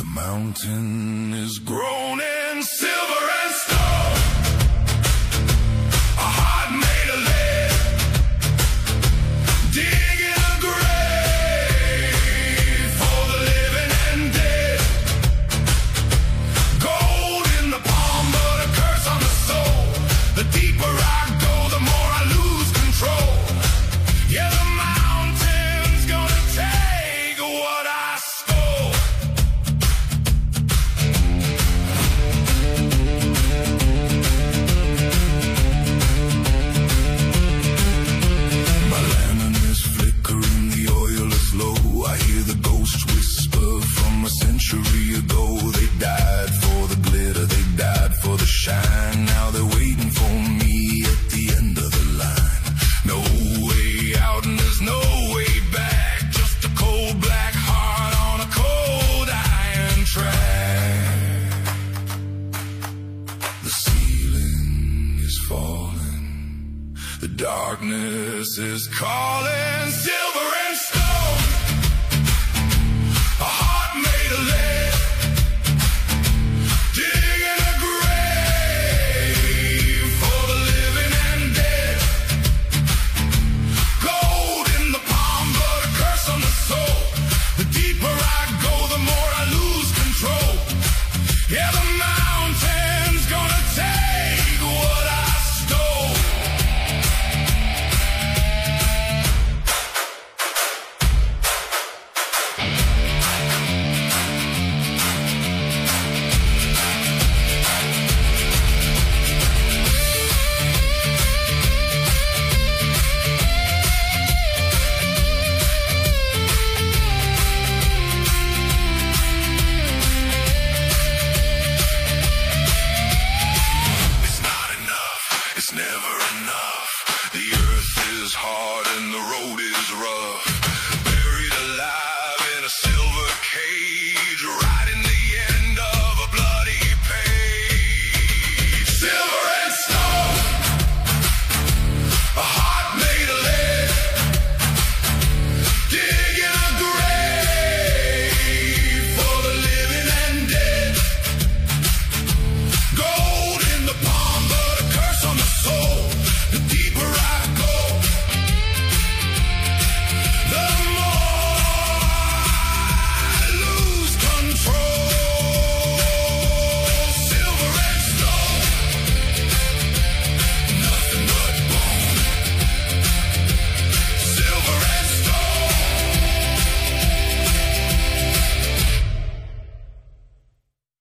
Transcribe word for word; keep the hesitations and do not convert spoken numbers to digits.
mountain is grown in silver and stone. A heart made of lead, digging a grave for the living and dead. Gold in the palm, but a curse on the soul. The deeper I go, the more I lose control. Yeah, the mountain's gonna take what I stole. My lantern is flickering, the oil is low. I hear the ghost whisper from a century ago. They died for the glitter, they died for the shine. Now they're waiting for me at the end of the line. No way out and there's no way back. Just a cold black heart on a cold iron track. The ceiling is falling, the darkness is calling.